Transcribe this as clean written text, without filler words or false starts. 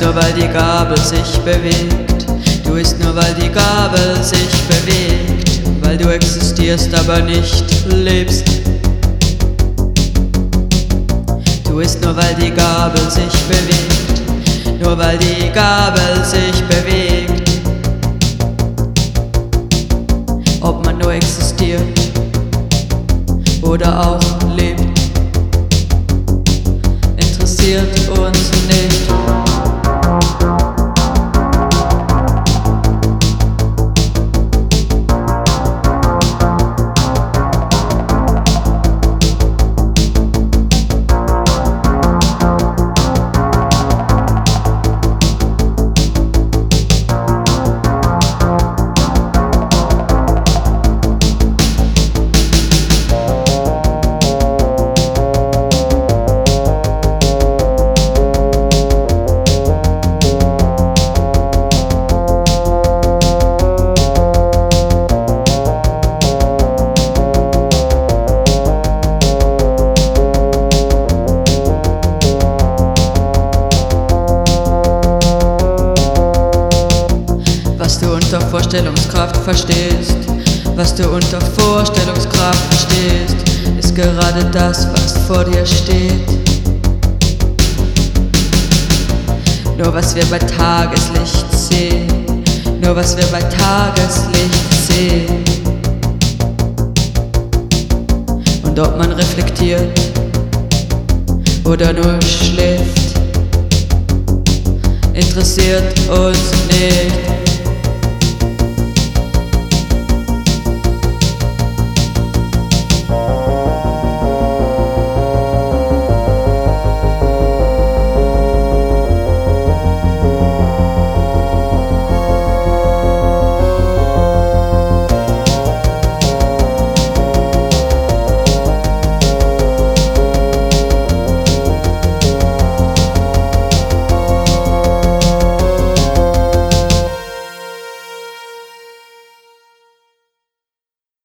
nur, weil die Gabel sich bewegt. Du isst nur, weil die Gabel sich bewegt. Weil du existierst, aber nicht lebst. Du isst nur, weil die Gabel sich bewegt. Nur weil die Gabel sich bewegt. Ob man nur existiert oder auch lebt, interessiert uns nicht. Was du unter Vorstellungskraft verstehst, was du unter Vorstellungskraft verstehst, ist gerade das, was vor dir steht. Nur was wir bei Tageslicht sehen, nur was wir bei Tageslicht sehen. Und ob man reflektiert oder nur schläft, interessiert uns nicht.